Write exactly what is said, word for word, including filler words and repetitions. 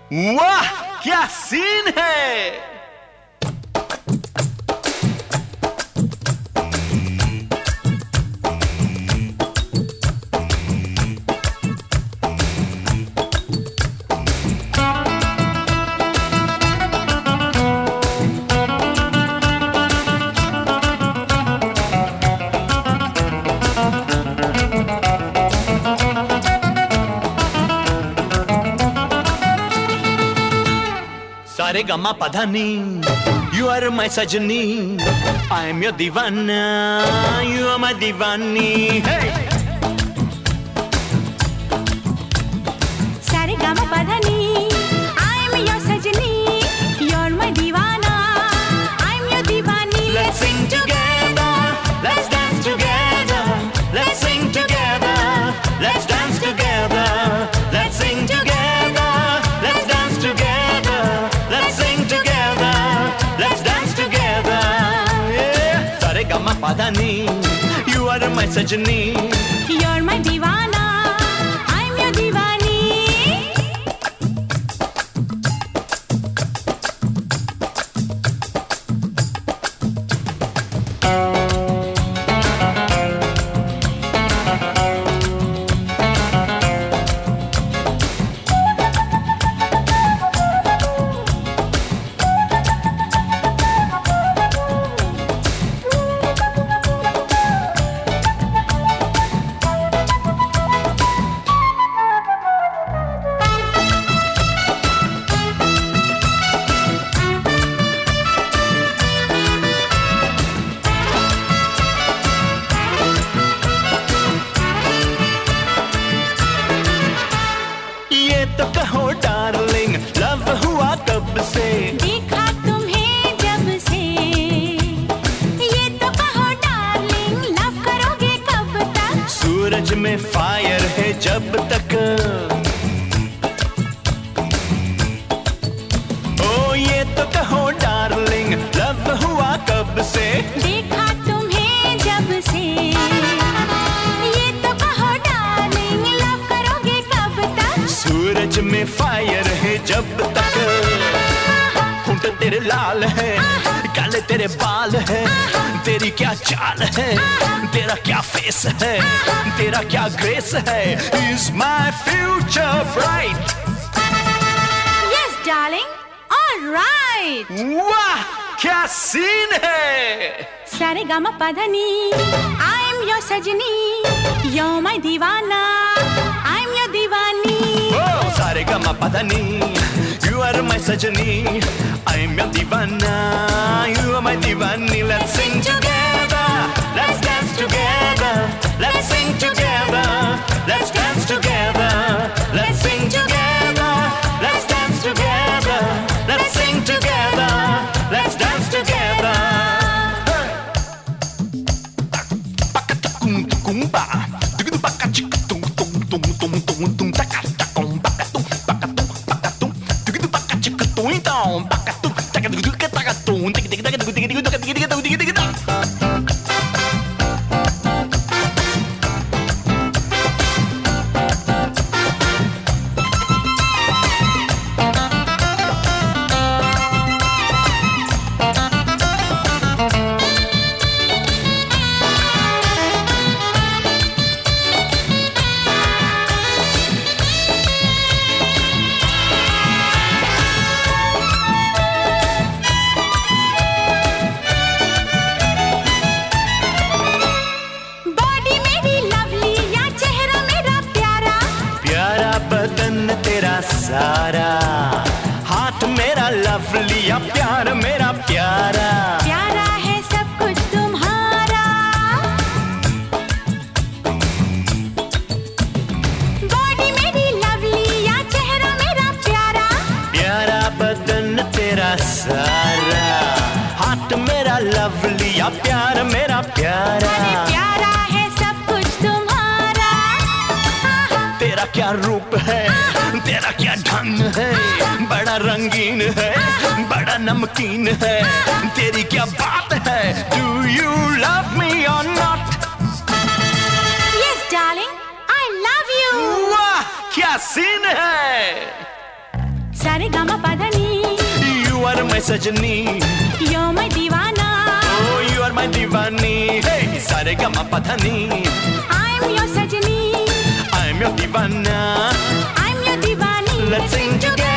वाह क्या सीन है। सारे गमा पधानी, you are my sajni, I am your दीवाना, you are my Deewani. hey! सारे गमा पधानी, I am your sajni, you are my दीवाना, I am your Deewani. Let's sing together, let's dance together, let's sing together, let's dance together, let's sing together, let's dance together, let's sing together, let's dance together। yeah! सारे गमा पधानी, you are my sajni, you are my दीवाना, I am your दीवानी। तो कहो darling, love हुआ कब से? देखा तुम्हें जब से। ये तो कहो डार्लिंग, लव करोगे कब तक? सूरज में फायर है जब तक। ओ ये तो कहो डार्लिंग, लव हुआ कब से? देखा तुम्हें जब से। ये तो कहो डार्लिंग, लव करोगे कब तक? सूरज में फायर है जब तक। होंठ तेरे लाल है, काले तेरे बाल है, तेरी क्या चाल है, तेरा क्या फेस है, तेरा क्या ग्रेस है। Is my future bright? Yes darling, all right। वाह क्या सीन है। सारे गामा पधानी, I am your सजनी, you're my दीवाना, I am your Deewani. Oh, सारे गमा पधानी, you are my sajni, I am your दीवाना, you are my Deewani. Let's sing together, let's dance together, let's sing together, let's dance together, let's sing together, let's dance together, let's sing together, let's dance together। सारा हाथ मेरा lovely, या प्यार मेरा प्यारा। प्यारा है सब कुछ तुम्हारा। बॉडी मेरी लवली, या चेहरा मेरा प्यारा। प्यारा बदन तेरा सारा, हाथ मेरा लवली, या प्यार मेरा प्यारा। प्यारा है सब कुछ तुम्हारा। तेरा क्या रूप है, तेरा क्या ढंग है, बड़ा रंगीन है, बड़ा नमकीन है, तेरी क्या बात है। Do you love me or not? Yes darling, I love you। वाह क्या सीन है। सारे गामा पाधनी. You are my sajni. You're my divana. Oh, you are my divani. Hey, sare gama padhani. I'm your sajni. I'm your divana. I'm your divani. Let's sing together.